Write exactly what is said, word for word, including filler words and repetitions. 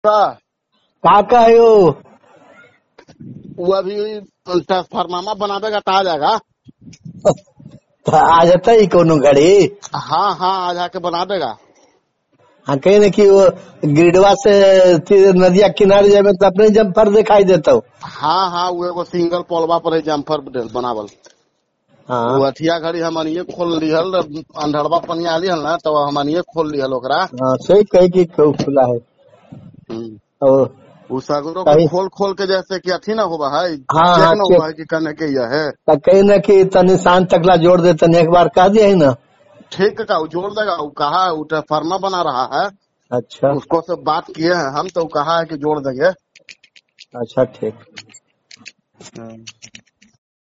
का का कहो वो अभी ट्रांसफार्मर बनावेगा तो आ जाएगा। आ जाता ही कोनो घड़ी। हाँ हाँ आ जाके बना देगा। हाँ कहे न कि वो ग्रिडवा से ती- नदिया किनारे जाए तो अपने जम्पर दिखाई देता हो। हाँ हाँ वो एगो सिंगल पोलवा पर है जम्फर बनावल। हाँ वो अथिया घड़ी हमनिए खोल लिहल अंधड़वा पनिया लिहल ना तो हमनिए खोल लिहल ओकरा। हाँ सही कही कि क्यों खुला है। हम्म। और उ सगरों के कही खोल खोल के जैसे कि अथी ना हुआ है हाँ चेक हाँ न हुआ चेक है कि करने के यह है। तो कही न कि तनी शाम तकला जोड़ दे तनी एक बार कह दिया है ना। ठीक का वो जोड़ देगा। वो कहा है वो ट्रांसफार्मर बना रहा है। अच्छा उसको से बात किए हैं हम तो कहा है कि जोड़ देंगे। अच्छा ठीक। हम्म।